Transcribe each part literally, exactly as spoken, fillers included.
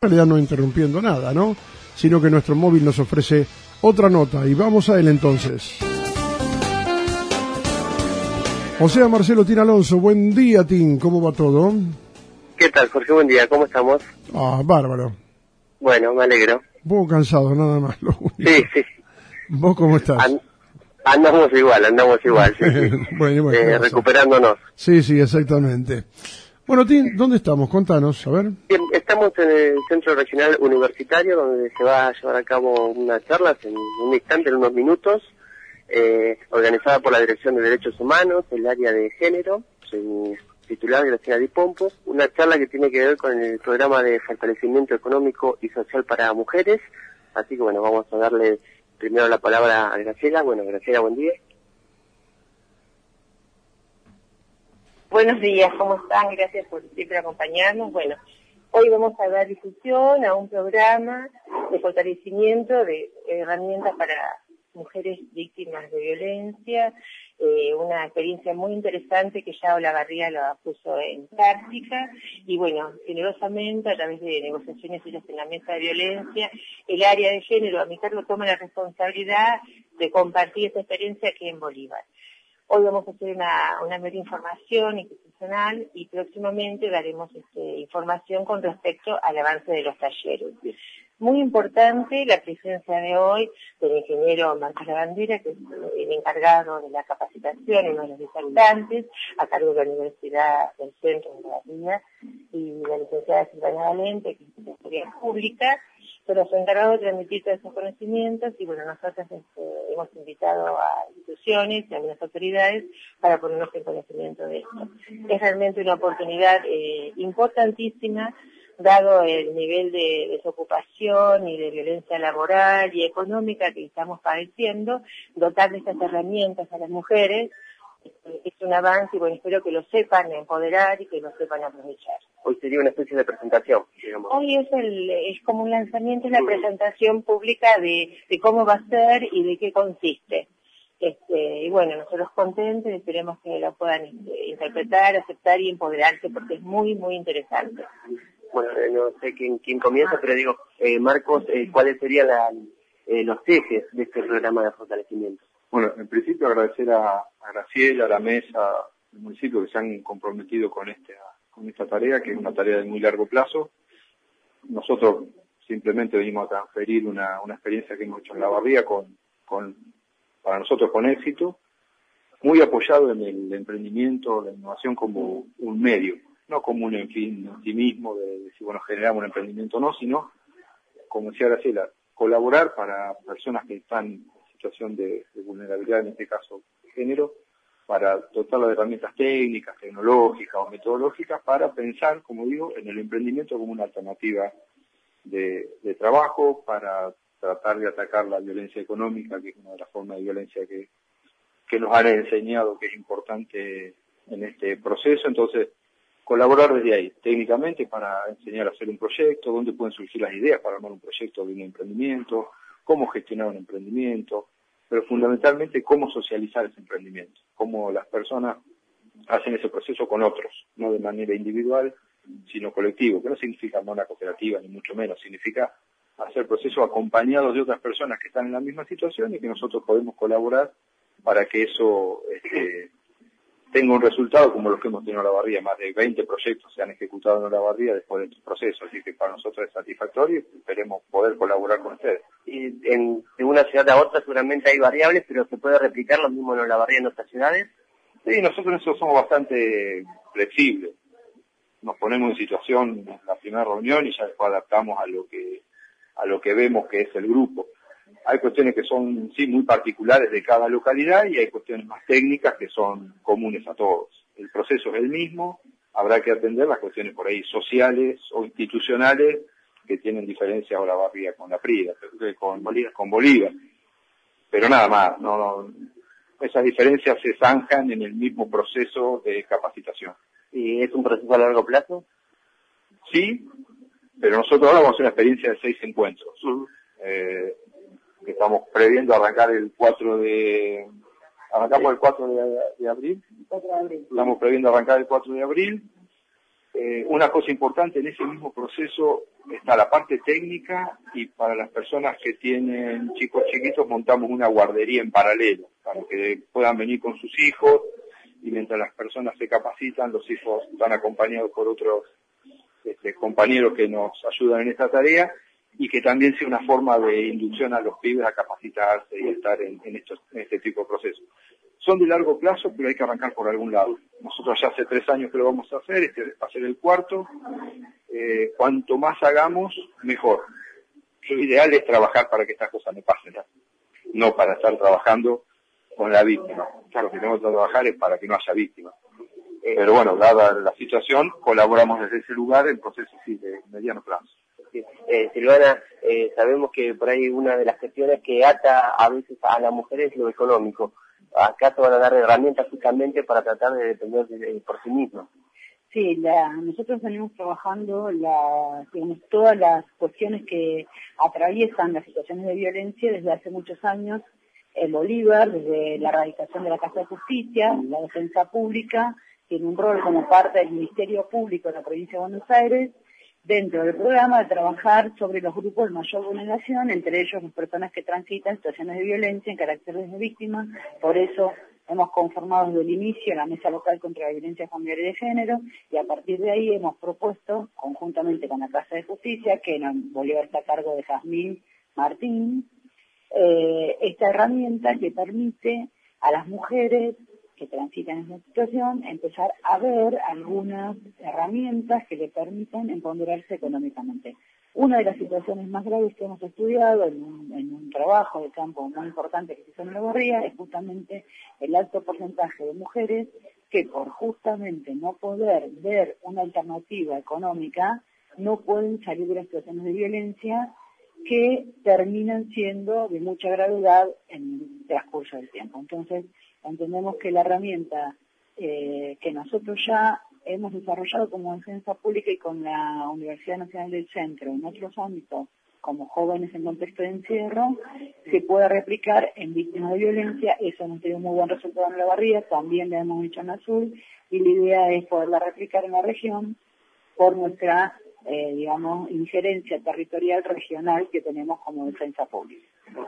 En realidad no interrumpiendo nada, ¿no? Sino que nuestro móvil nos ofrece otra nota y vamos a él entonces. O sea, Marcelo Tin Alonso, buen día, Tin, ¿cómo va todo? ¿Qué tal, Jorge? Buen día, ¿cómo estamos? Ah, bárbaro. Bueno, me alegro. Un poco cansado, nada más. Lo único. Sí, sí. ¿Vos cómo estás? An- andamos igual, andamos igual, sí, sí. Bueno, bueno, eh, recuperándonos. Sí, sí, exactamente. Bueno, Tin, ¿dónde estamos? Contanos, a ver. Bien, estamos en el Centro Regional Universitario, donde se va a llevar a cabo una charla en un instante, en unos minutos, eh, organizada por la Dirección de Derechos Humanos, el área de género, su titular Graciela Di Pompo, una charla que tiene que ver con el programa de fortalecimiento económico y social para mujeres. Así que bueno, vamos a darle primero la palabra a Graciela. Bueno, Graciela, buen día. Buenos días, ¿cómo están? Gracias por siempre acompañarnos. Bueno, hoy vamos a dar difusión a un programa de fortalecimiento de herramientas para mujeres víctimas de violencia, eh, una experiencia muy interesante que ya Olavarría la puso en práctica y bueno, generosamente a través de negociaciones hechas en la mesa de violencia, el área de género a mi cargo toma la responsabilidad de compartir esta experiencia aquí en Bolívar. Hoy vamos a hacer una, una mera información institucional y próximamente daremos este, información con respecto al avance de los talleres. Muy importante la presencia de hoy del ingeniero Marcos Lavandera, que es el encargado de la capacitación, uno de los disertantes, a cargo de la Universidad del Centro de Olavarría, y la licenciada Silvana Valente, que es de Historia Pública, son los encargados de transmitir todos esos conocimientos y bueno, nosotros este, hemos invitado a instituciones y a algunas autoridades para ponernos en conocimiento de esto. Es realmente una oportunidad eh, importantísima, dado el nivel de desocupación y de violencia laboral y económica que estamos padeciendo, dotar de estas herramientas a las mujeres es un avance y bueno, espero que lo sepan empoderar y que lo sepan aprovechar. Hoy sería una especie de presentación, digamos. Hoy es el es como un lanzamiento, una presentación pública de, de cómo va a ser y de qué consiste. Este, y bueno, nosotros contentos, esperemos que lo puedan este, interpretar, aceptar y empoderarse porque es muy, muy interesante. Bueno, eh, no sé quién, quién comienza, pero digo, eh, Marcos, eh, ¿cuáles serían la, eh, los ejes de este programa de fortalecimiento? Bueno, en principio agradecer a, a Graciela, a la mesa del municipio que se han comprometido con, este, con esta tarea, que es una tarea de muy largo plazo. Nosotros simplemente venimos a transferir una, una experiencia que hemos hecho en Olavarría con, con, para nosotros con éxito, muy apoyado en el emprendimiento, la innovación como un medio, no como un en fin, en sí mismo de decir, bueno, generamos un emprendimiento o no, sino, como decía Graciela, colaborar para personas que están en situación de, de vulnerabilidad, en este caso género, para dotarla de herramientas técnicas, tecnológicas o metodológicas para pensar, como digo, en el emprendimiento como una alternativa de, de trabajo, para tratar de atacar la violencia económica, que es una de las formas de violencia que, que nos han enseñado que es importante en este proceso. Entonces, colaborar desde ahí, técnicamente, para enseñar a hacer un proyecto, dónde pueden surgir las ideas para armar un proyecto de un emprendimiento, cómo gestionar un emprendimiento, pero fundamentalmente cómo socializar ese emprendimiento, cómo las personas hacen ese proceso con otros, no de manera individual, sino colectivo, que no significa armar una cooperativa, ni mucho menos, significa hacer procesos acompañados de otras personas que están en la misma situación y que nosotros podemos colaborar para que eso este, tenga un resultado como los que hemos tenido en Olavarría. Más de veinte proyectos se han ejecutado en Olavarría después de estos procesos, así que para nosotros es satisfactorio y esperemos poder colaborar con ustedes. Y en, de una ciudad a otra seguramente hay variables, pero se puede replicar lo mismo en Olavarría en otras ciudades. Sí, nosotros en eso somos bastante flexibles. Nos ponemos en situación en la primera reunión y ya después adaptamos a lo que a lo que vemos que es el grupo. Hay cuestiones que son, sí, muy particulares de cada localidad y hay cuestiones más técnicas que son comunes a todos. El proceso es el mismo, habrá que atender las cuestiones por ahí sociales o institucionales que tienen diferencias Olavarría con la Prida, con Bolívar, con Bolívar. Pero nada más, no, no, esas diferencias se zanjan en el mismo proceso de capacitación. ¿Y es un proceso a largo plazo? Sí, pero nosotros ahora vamos a hacer una experiencia de seis encuentros. Uh-huh. Eh, que estamos previendo arrancar el cuatro de... ¿Arrancamos el cuatro de, de abril? cuatro de abril. Estamos previendo arrancar el cuatro de abril. Eh, una cosa importante en ese mismo proceso está la parte técnica, y para las personas que tienen chicos chiquitos montamos una guardería en paralelo para que puedan venir con sus hijos, y mientras las personas se capacitan, los hijos están acompañados por otros este, compañeros que nos ayudan en esta tarea, y que también sea una forma de inducción a los pibes a capacitarse y a estar en, en, estos, en este tipo de procesos. Son de largo plazo, pero hay que arrancar por algún lado. Nosotros ya hace tres años que lo vamos a hacer, este va a ser el cuarto. Eh, cuanto más hagamos, mejor. Lo ideal es trabajar para que estas cosas no pasen, ¿no? No para estar trabajando con la víctima. Claro, que tenemos que trabajar es para que no haya víctimas. Eh, pero bueno, dada la situación, colaboramos desde ese lugar en procesos sí, de mediano plazo. Eh, Silvana, eh, sabemos que por ahí una de las cuestiones que ata a veces a las mujeres es lo económico. Acá te van a dar herramientas justamente para tratar de depender de, de, por sí mismas. Sí, la, nosotros venimos trabajando la, digamos, todas las cuestiones que atraviesan las situaciones de violencia desde hace muchos años en Bolívar, desde la erradicación de la Casa de Justicia, la defensa pública, tiene un rol como parte del Ministerio Público de la Provincia de Buenos Aires, dentro del programa de trabajar sobre los grupos de mayor vulneración, entre ellos las personas que transitan situaciones de violencia en carácter de víctimas. Por eso hemos conformado desde el inicio la Mesa Local contra la Violencia Familiar y de Género, y a partir de ahí hemos propuesto, conjuntamente con la Casa de Justicia, que en Bolívar está a cargo de Jazmín Martín, eh, esta herramienta que permite a las mujeres que transitan en esta situación empezar a ver algunas herramientas que le permitan empoderarse económicamente. Una de las situaciones más graves que hemos estudiado en un, en un trabajo de campo muy importante que se hizo en Olavarría es justamente el alto porcentaje de mujeres que por justamente no poder ver una alternativa económica no pueden salir de las situaciones de violencia que terminan siendo de mucha gravedad en el transcurso del tiempo. Entonces, entendemos que la herramienta eh, que nosotros ya hemos desarrollado como defensa pública y con la Universidad Nacional del Centro en otros ámbitos, como jóvenes en contexto de encierro, se puede replicar en víctimas de violencia. Eso nos dio muy buen resultado en Olavarría, también lo hemos hecho en Azul, y la idea es poderla replicar en la región por nuestra, eh, digamos, injerencia territorial regional que tenemos como defensa pública.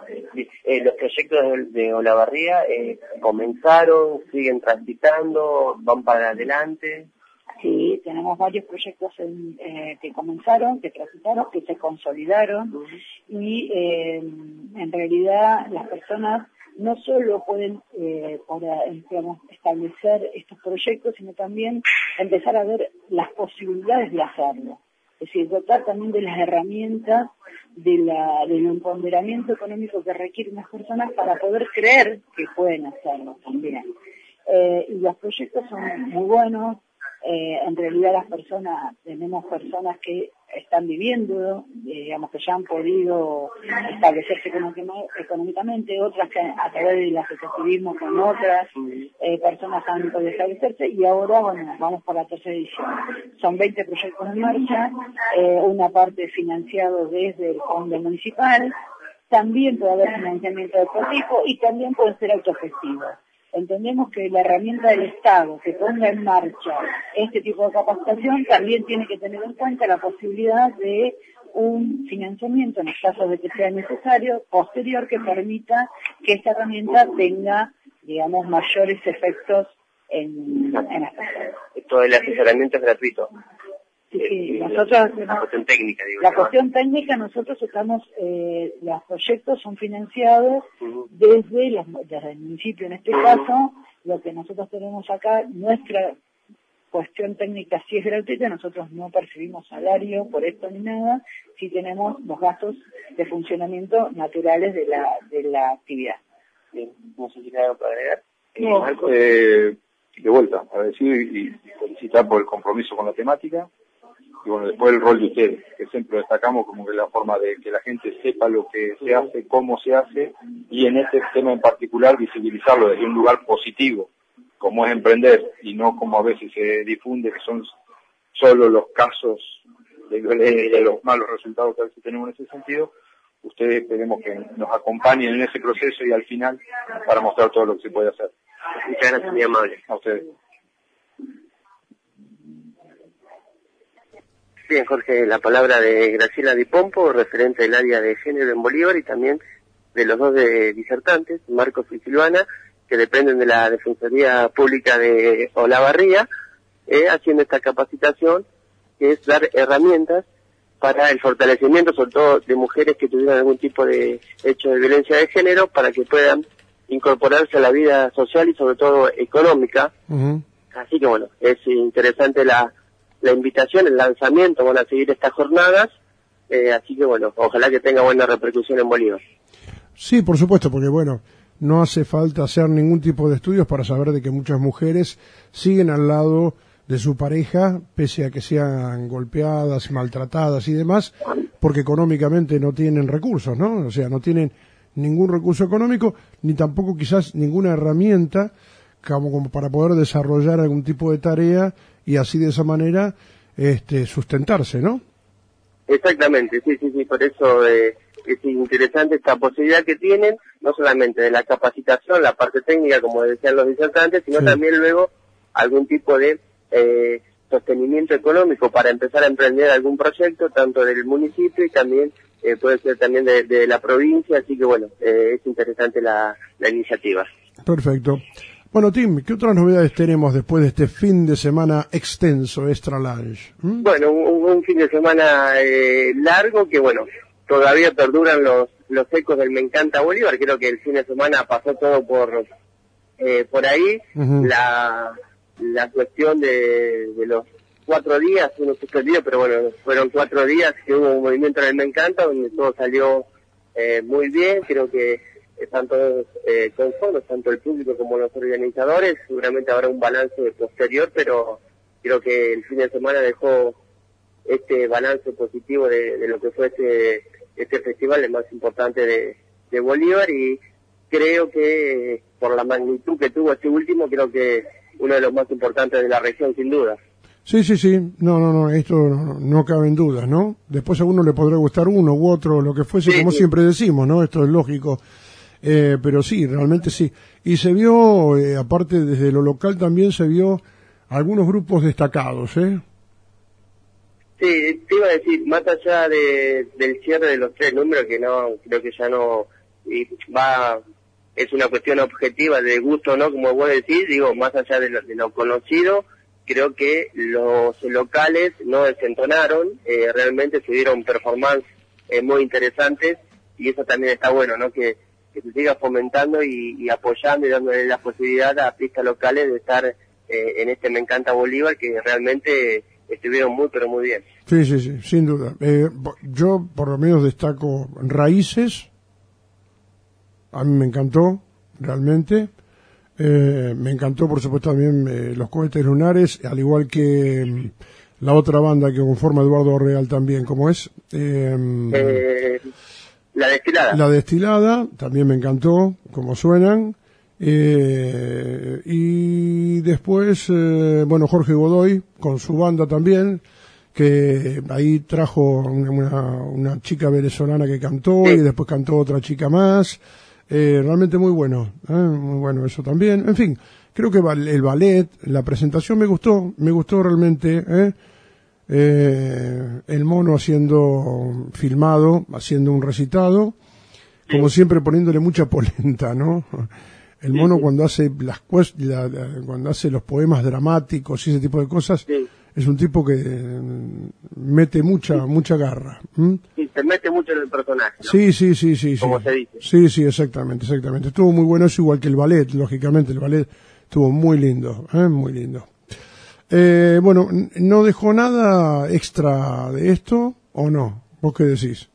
Eh, los proyectos de, de Olavarría eh, comenzaron, siguen transitando, van para adelante. Sí, tenemos varios proyectos en, eh, que comenzaron, que transitaron, que se consolidaron, uh-huh. y eh, en realidad las personas no solo pueden eh, para, digamos, establecer estos proyectos, sino también empezar a ver las posibilidades de hacerlo. Es decir, dotar también de las herramientas de la, del empoderamiento económico que requieren las personas para poder creer que pueden hacerlo también. Eh, y los proyectos son muy buenos. Eh, en realidad las personas, tenemos personas que están viviendo, eh, digamos que ya han podido establecerse económicamente, otras que a través del asociativismo con otras eh, personas han podido establecerse, y ahora, bueno, vamos por la tercera edición. Son veinte proyectos en marcha, eh, una parte financiado desde el fondo municipal, también puede haber financiamiento de otro tipo y también pueden ser autogestivos. Entendemos que la herramienta del Estado que ponga en marcha este tipo de capacitación también tiene que tener en cuenta la posibilidad de un financiamiento, en los casos de que sea necesario, posterior, que permita que esta herramienta tenga, digamos, mayores efectos en, en las personas. Todo el asesoramiento es gratuito. Sí, sí, nosotros, la cuestión técnica, digo. La cuestión técnica, nosotros estamos, eh, los proyectos son financiados uh-huh. desde, los, desde el municipio en este uh-huh. caso. Lo que nosotros tenemos acá, nuestra cuestión técnica sí es gratuita, nosotros no percibimos salario por esto ni nada, sí tenemos los gastos de funcionamiento naturales de la, de la actividad. Bien, no sé si hay algo para agregar. No, eh, de vuelta, a decir y felicitar por el compromiso con la temática. Y bueno, después el rol de ustedes, que siempre destacamos como que la forma de que la gente sepa lo que se hace, cómo se hace, y en este tema en particular visibilizarlo desde un lugar positivo, como es emprender, y no como a veces se difunde que son solo los casos de violencia, los malos resultados que a veces tenemos en ese sentido. Ustedes esperemos que nos acompañen en ese proceso y al final para mostrar todo lo que se puede hacer. Muchas gracias, muy amable. A ustedes. Bien, Jorge, la palabra de Graciela Di Pompo, referente del área de género en Bolívar, y también de los dos de disertantes, Marcos y Silvana, que dependen de la Defensoría Pública de Olavarría, eh, haciendo esta capacitación, que es dar herramientas para el fortalecimiento, sobre todo de mujeres que tuvieron algún tipo de hecho de violencia de género, para que puedan incorporarse a la vida social y sobre todo económica. Uh-huh. Así que bueno, es interesante la la invitación, el lanzamiento, van a seguir estas jornadas, eh, así que bueno, ojalá que tenga buena repercusión en Bolívar. Sí, por supuesto, porque bueno, no hace falta hacer ningún tipo de estudios para saber de que muchas mujeres siguen al lado de su pareja, pese a que sean golpeadas, maltratadas y demás, porque económicamente no tienen recursos, ¿no? O sea, no tienen ningún recurso económico, ni tampoco quizás ninguna herramienta como, como para poder desarrollar algún tipo de tarea y así de esa manera este, sustentarse, ¿no? Exactamente, sí, sí, sí, por eso eh, es interesante esta posibilidad que tienen, no solamente de la capacitación, la parte técnica, como decían los disertantes, sino sí. también luego algún tipo de eh, sostenimiento económico para empezar a emprender algún proyecto, tanto del municipio y también eh, puede ser también de, de la provincia, así que bueno, eh, es interesante la, la iniciativa. Perfecto. Bueno, Tim, ¿qué otras novedades tenemos después de este fin de semana extenso, extra large? ¿Mm? Bueno, un, un fin de semana eh, largo que, bueno, todavía perduran los los ecos del Me Encanta Bolívar. Creo que el fin de semana pasó todo por eh, por ahí. Uh-huh. La la cuestión de, de los cuatro días, uno suspendido, pero bueno, fueron cuatro días que hubo un movimiento en el Me Encanta, donde todo salió eh, muy bien. Creo que están todos eh, conformes, tanto el público como los organizadores. Seguramente habrá un balance posterior, pero creo que el fin de semana dejó este balance positivo de, de lo que fue este, este festival, el más importante de, de Bolívar, y creo que por la magnitud que tuvo este último, creo que uno de los más importantes de la región, sin duda. Sí, sí, sí, no, no, no, esto no, no cabe en dudas, ¿no? Después a uno le podrá gustar uno u otro, lo que fuese, sí, como sí. siempre decimos, ¿no? Esto es lógico. Eh, pero sí, realmente sí. Y se vio, eh, aparte desde lo local también se vio algunos grupos destacados, ¿eh? Sí, te iba a decir, más allá de, del cierre de los tres números, que no, creo que ya no, y va, es una cuestión objetiva de gusto, ¿no? Como vos decís, digo, más allá de lo, de lo conocido, creo que los locales no desentonaron, eh, realmente se dieron performances eh, muy interesantes, y eso también está bueno, ¿no? Que que se siga fomentando y, y apoyando y dándole la posibilidad a artistas locales de estar eh, en este Me Encanta Bolívar, que realmente estuvieron muy, pero muy bien. Sí, sí, sí, sin duda. Eh, yo por lo menos destaco Raíces, a mí me encantó, realmente. Eh, me encantó, por supuesto, también eh, Los Cohetes Lunares, al igual que eh, la otra banda que conforma Eduardo Real también, ¿cómo es? Eh, eh... La Destilada. La Destilada, también me encantó, como suenan. Eh, y después, eh, bueno, Jorge Godoy, con su banda también, que ahí trajo una, una chica venezolana que cantó, sí. y después cantó otra chica más. Eh, realmente muy bueno, ¿eh? Muy bueno eso también. En fin, creo que el ballet, la presentación me gustó, me gustó realmente, ¿eh? Eh, el mono haciendo filmado, haciendo un recitado, como sí. siempre poniéndole mucha polenta, ¿no? El mono sí, sí. cuando hace las la, la, cuando hace los poemas dramáticos y ese tipo de cosas, sí. es un tipo que mete mucha sí. mucha garra. ¿Mm? Sí, se mete mucho en el personaje, ¿no? Sí, sí, sí, sí, como sí. se dice. Sí, sí, exactamente, exactamente. Estuvo muy bueno eso, igual que el ballet, lógicamente, el ballet estuvo muy lindo, ¿eh? Muy lindo. Eh, bueno, ¿no dejó nada extra de esto o no? ¿Vos qué decís?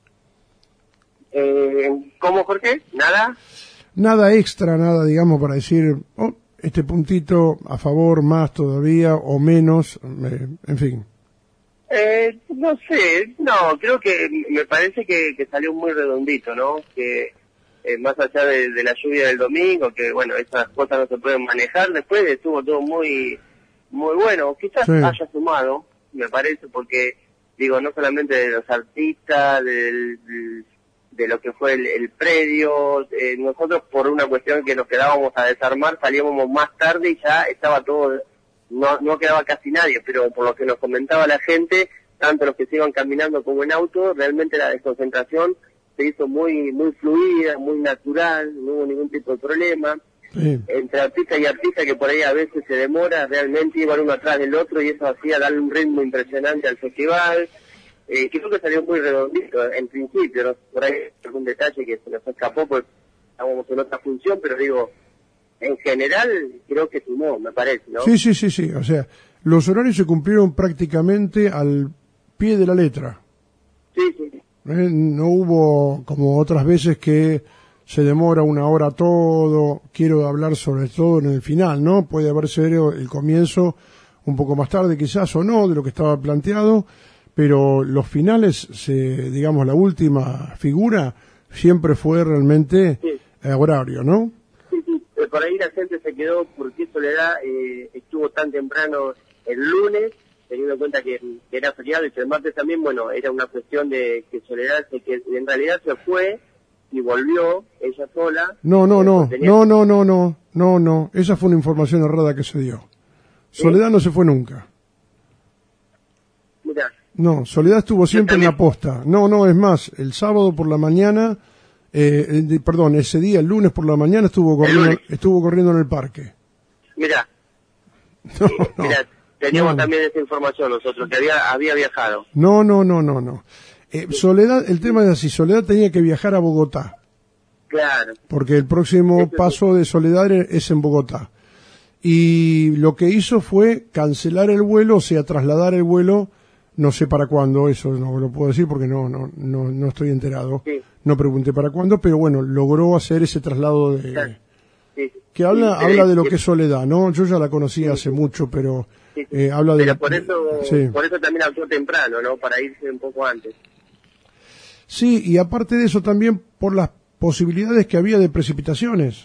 Eh, ¿Cómo, Jorge? ¿Nada? Nada extra, nada, digamos, para decir, oh, este puntito a favor, más todavía o menos, eh, en fin. Eh, no sé, no, creo que me parece que, que salió muy redondito, ¿no? Que eh, más allá de, de la lluvia del domingo, que bueno, esas cosas no se pueden manejar, después estuvo todo muy... muy bueno, quizás sí. haya sumado, me parece, porque, digo, no solamente de los artistas, del, de lo que fue el, el predio, eh, nosotros por una cuestión que nos quedábamos a desarmar, salíamos más tarde y ya estaba todo, no, no quedaba casi nadie, pero por lo que nos comentaba la gente, tanto los que se iban caminando como en auto, realmente la desconcentración se hizo muy muy fluida, muy natural, no hubo ningún tipo de problema. Sí. Entre artista y artista, que por ahí a veces se demora, realmente iban uno atrás del otro y eso hacía darle un ritmo impresionante al festival. Eh, creo que salió muy redondito en principio, ¿no? Por ahí algún detalle que se nos escapó, pues estábamos en otra función, pero digo, en general creo que sumó, me parece, ¿no? Sí, sí, sí, sí, o sea, los horarios se cumplieron prácticamente al pie de la letra. Sí, sí. Eh, no hubo como otras veces que se demora una hora todo. Quiero hablar sobre todo en el final, ¿no? Puede haber sido el comienzo un poco más tarde quizás o no de lo que estaba planteado, pero los finales, se, digamos, la última figura siempre fue realmente sí. eh, horario, ¿no? Sí, sí. Por ahí la gente se quedó porque Soledad eh, estuvo tan temprano el lunes, teniendo en cuenta que, que era feriado, y el martes también, bueno, era una cuestión de que Soledad se, que en realidad se fue y volvió ella sola. No, no, no, tenía... no, no, no, no, no, no, esa fue una información errada que se dio. Soledad ¿Sí? no se fue nunca. Mirá. No, Soledad estuvo siempre en la posta. No, no, es más, el sábado por la mañana, eh, eh, perdón, ese día, el lunes por la mañana estuvo corriendo, estuvo corriendo en el parque. Mirá. No, no. Mirá. Teníamos no, también esa información nosotros, que había había viajado. No, no, no, no, no. Eh, Soledad, el tema es así, Soledad tenía que viajar a Bogotá. Claro. Porque el próximo Eso paso sí. de Soledad es en Bogotá. Y lo que hizo fue cancelar el vuelo, o sea, trasladar el vuelo, no sé para cuándo, eso no lo puedo decir porque no no no, no estoy enterado. Sí. No pregunté para cuándo, pero bueno, logró hacer ese traslado de... Claro. Sí. Que habla sí, habla de lo que es Soledad, ¿no? Yo ya la conocí sí, hace sí. mucho, pero... Sí, sí. Eh, habla de pero por eso sí. por eso también actuó temprano, ¿no? Para irse un poco antes. Sí, y aparte de eso también por las posibilidades que había de precipitaciones.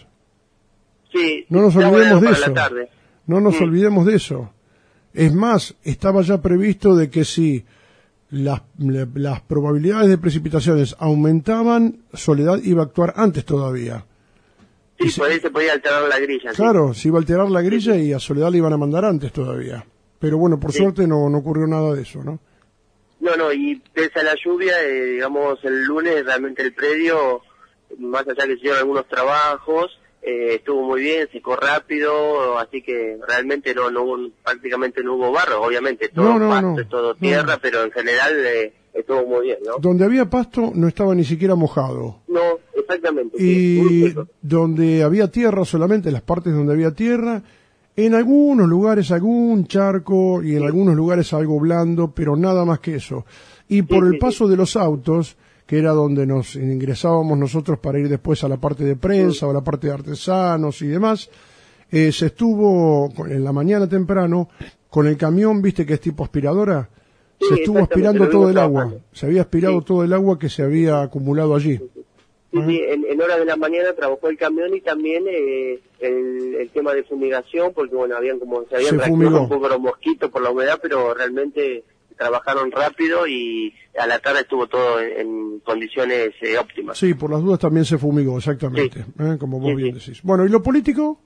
Sí. No nos olvidemos de eso. Tarde. No nos sí. olvidemos de eso. Es más, estaba ya previsto de que si las, las probabilidades de precipitaciones aumentaban, Soledad iba a actuar antes todavía. Sí, por ahí se podía alterar la grilla. Claro, sí. se iba a alterar la grilla sí. y a Soledad le iban a mandar antes todavía. Pero bueno, por sí. suerte no, no ocurrió nada de eso, ¿no? No, no, y pese a la lluvia, eh, digamos, el lunes realmente el predio, más allá que se hicieron algunos trabajos, eh, estuvo muy bien, secó rápido, así que realmente no, no hubo, prácticamente no hubo barro, obviamente, todo no, no, pasto, no, todo tierra, no. pero en general eh, estuvo muy bien, ¿no? Donde había pasto no estaba ni siquiera mojado. No, exactamente. Y sí, donde había tierra solamente, las partes donde había tierra, en algunos lugares algún charco y en sí. algunos lugares algo blando, pero nada más que eso. Y por sí, el sí, paso sí. de los autos, que era donde nos ingresábamos nosotros para ir después a la parte de prensa sí. o a la parte de artesanos y demás, eh, se estuvo en la mañana temprano con el camión, viste que es tipo aspiradora, sí, se estuvo aspirando todo el agua, se había aspirado sí. todo el agua que se había acumulado allí. Sí, sí. Sí, sí, en, en horas de la mañana trabajó el camión y también eh, el, el tema de fumigación, porque bueno, habían como se habían reactivado un poco los mosquitos por la humedad, pero realmente trabajaron rápido y a la tarde estuvo todo en, en condiciones eh, óptimas. Sí, por las dudas también se fumigó, exactamente, sí. ¿eh? Como vos sí, bien sí. decís. Bueno, ¿y lo político?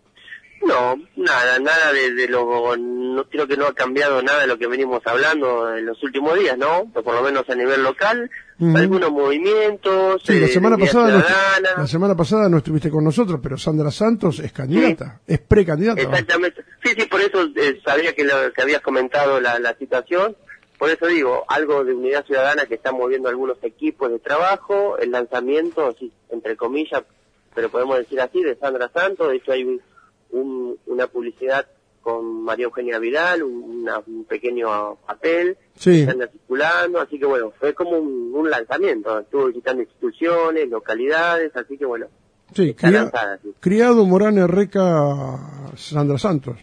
No, nada, nada de, de lo, no creo que no ha cambiado nada de lo que venimos hablando en los últimos días, ¿no? Pero por lo menos a nivel local, uh-huh. algunos movimientos. Sí, la semana eh, pasada, no, la semana pasada no estuviste con nosotros, pero Sandra Santos es candidata, sí. es precandidata. Exactamente. Sí, sí, por eso eh, sabía que, lo, que habías comentado la, la situación. Por eso digo, algo de Unidad Ciudadana que está moviendo algunos equipos de trabajo, el lanzamiento, sí, entre comillas, pero podemos decir así, de Sandra Santos. De hecho hay un Un, una publicidad con María Eugenia Vidal, un, una, un pequeño papel sí. que anda circulando, así que bueno, fue como un, un lanzamiento, estuvo visitando instituciones, localidades, así que bueno, sí, está cria, lanzada, sí. Criado Morán Herreca Sandra Santos.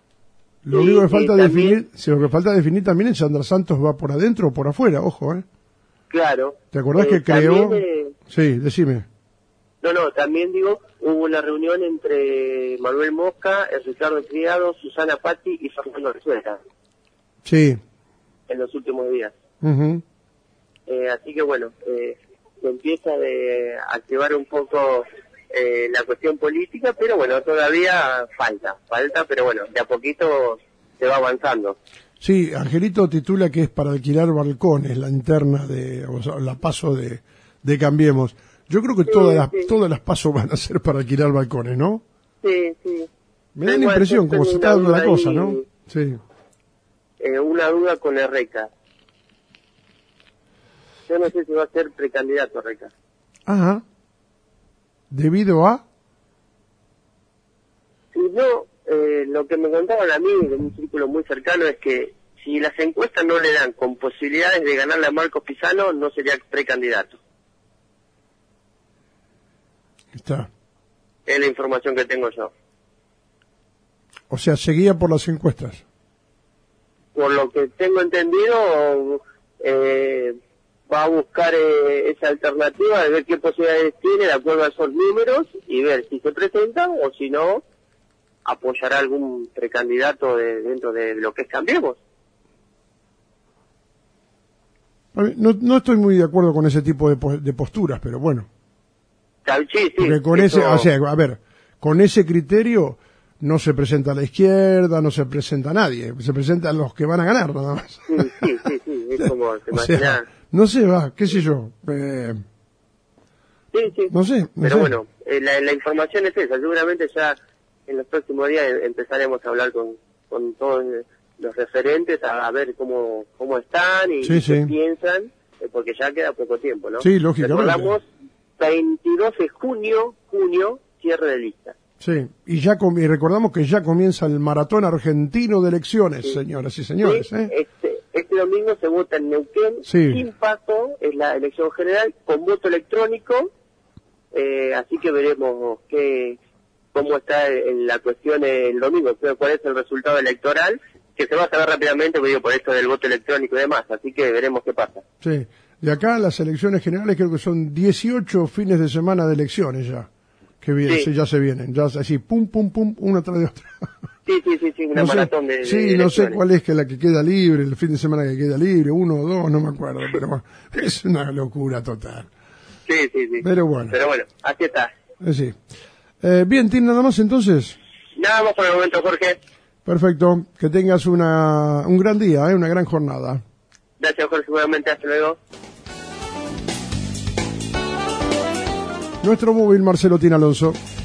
Lo sí, único que falta definir, si lo que falta definir también es Sandra Santos va por adentro o por afuera, ojo, eh. Claro. ¿Te acordás eh, que creó? Eh, sí, decime. No, no, también digo, hubo una reunión entre Manuel Mosca, Ricardo Criado, Susana Patti y Fernando Resuelta. Sí. En los últimos días. Uh-huh. Eh, así que bueno, eh, se empieza de activar un poco eh, la cuestión política, pero bueno, todavía falta, falta, pero bueno, de a poquito se va avanzando. Sí, Angelito titula que es para alquilar balcones, la interna de, o sea, la paso de, de Cambiemos. Yo creo que Sí, todas las, sí. todas las pasos van a ser para alquilar balcones, ¿no? Sí, sí. Me da la Tengo impresión, como tengo se una está dando la duda cosa, ahí, ¿no? Sí. eh, una duda con el RECA. Yo no sé si va a ser precandidato a RECA. Ajá. Debido a... Si no, eh, lo que me contaban a mí, de un círculo muy cercano, es que si las encuestas no le dan con posibilidades de ganarle a Marcos Pizano, no sería precandidato. Está. Es la información que tengo yo. O sea, seguía por las encuestas. Por lo que tengo entendido, eh, va a buscar eh, esa alternativa de ver qué posibilidades tiene de acuerdo a esos números y ver si se presenta o si no, apoyará algún precandidato de, dentro de lo que es Cambiemos. A mí, No, no estoy muy de acuerdo con ese tipo de, po- de posturas, pero bueno. Sí, sí, Porque con eso- ese, o sea, a ver, con ese criterio no se presenta a la izquierda, no se presenta a nadie, se presentan los que van a ganar nada más. Sí, sí, sí, sí, es como te O sea, imaginas. no sé, va, qué sé yo. Eh, Sí, sí. no sé, no Pero sé. bueno, eh, la, la información es esa. Seguramente ya en los próximos días em- empezaremos a hablar con, con todos eh, los referentes a, a ver cómo cómo están y, Sí, y qué sí. piensan, eh, porque ya queda poco tiempo, ¿no? Sí, lógicamente. Recordamos, veintidós de junio, junio, cierre de lista. Sí, y ya com- y recordamos que ya comienza el maratón argentino de elecciones, Sí. señoras y señores. Sí, ¿eh? este, este domingo se vota en Neuquén, Sí. sin paso, es la elección general, con voto electrónico, eh, así que veremos qué, cómo está en la cuestión el domingo, cuál es el resultado electoral, que se va a saber rápidamente, porque digo, por esto del voto electrónico y demás, así que veremos qué pasa. Sí, de acá las elecciones generales creo que son dieciocho fines de semana de elecciones ya, que vienen, Sí. ya se vienen, ya así, pum, pum, pum, una tras de otra. Sí, sí, sí, sí, una No sé, maratón de, de sí, no sé elecciones. cuál es que la que queda libre, el fin de semana que queda libre, uno o dos, no me acuerdo, pero bueno, es una locura total. Sí, sí, sí. Pero bueno. Pero bueno, así está. Eh, sí. Eh, bien, ¿tiene nada más entonces? Nada más por el momento, Jorge. Perfecto, que tengas una, un gran día, ¿eh? Una gran jornada. Gracias, Jorge, seguramente. Hasta luego. Nuestro móvil Marcelo Tina Alonso.